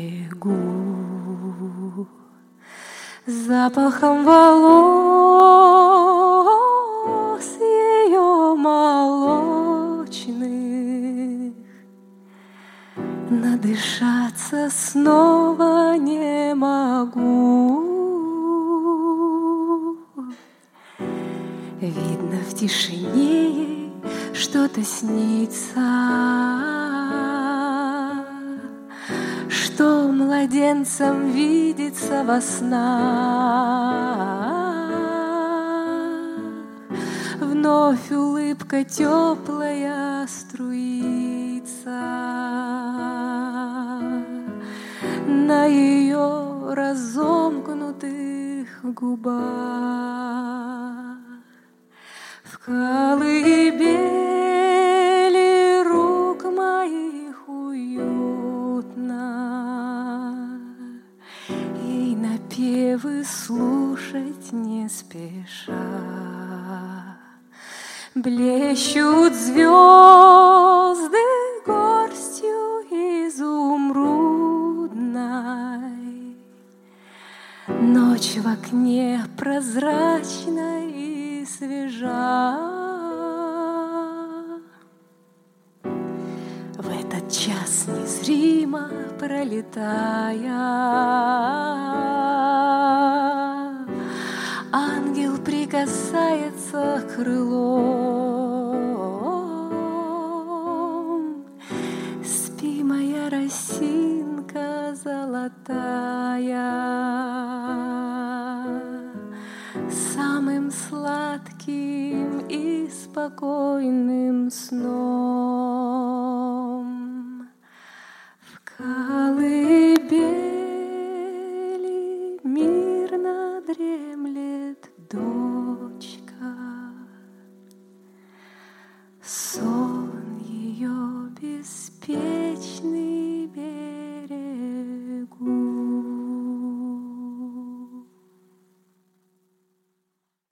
берегу, запахом волос ее молочных. Надышаться снова не могу. Видно, в тишине ей что-то снится, что младенцам видится во снах. Вновь улыбка теплая струится на ее разомкнутых губах. В колыбели рук моих уютно, ей напевы слушать не спеша. Блещут звезды горстью изумрудной, ночь в окне прозрачна и свежа. В этот час незримо пролетая, ангел прикасается крылом. Спи, моя росинка золотая, самым сладким и спокойным сном. В колыбели мирно дремлет дочка, сон ее беспечен.